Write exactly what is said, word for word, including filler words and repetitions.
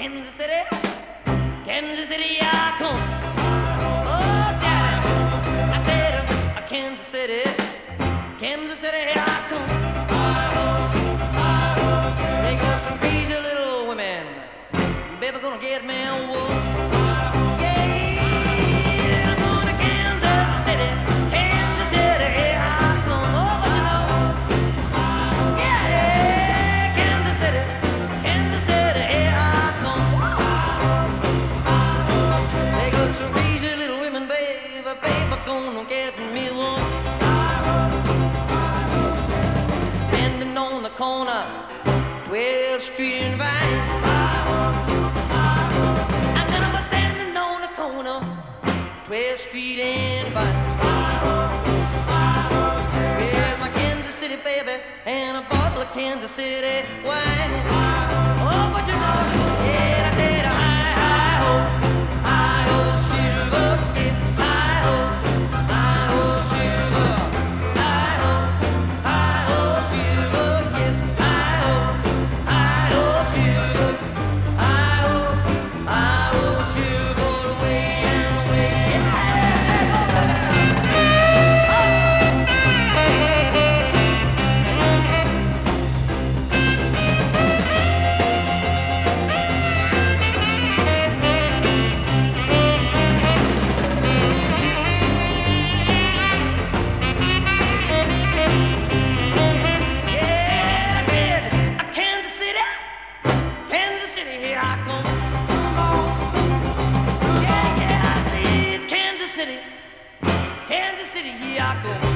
Kansas City, Kansas City, I come. Oh, daddy, I said, uh, Kansas City, Kansas City, here I come. They got some crazy little women, baby, gonna get me a wolf. Yeah, I'm going to Kansas City, Kansas City, here I come. Oh, but you know, yeah, Kansas City, Kansas City, here I come. They got some crazy little women, baby, baby, gonna get me one. Standing on the corner, twelfth Street and Vine. I'm gonna be standing on the corner, twelfth Street and Vine. With my Kansas City baby and a bottle of Kansas City wine. Oh, but you know, yeah, I did a high, high, ho, high, ho, silver, yeah, high, ho, high, ho, silver, high, ho, high, ho, silver, yeah, high, ho, high, ho, silver, high, ho, high, ho, silver, way and way, yeah, I did. A Kansas City, Kansas City, here I come. Yeah, yeah, I did. Kansas City, Kansas City, here I come.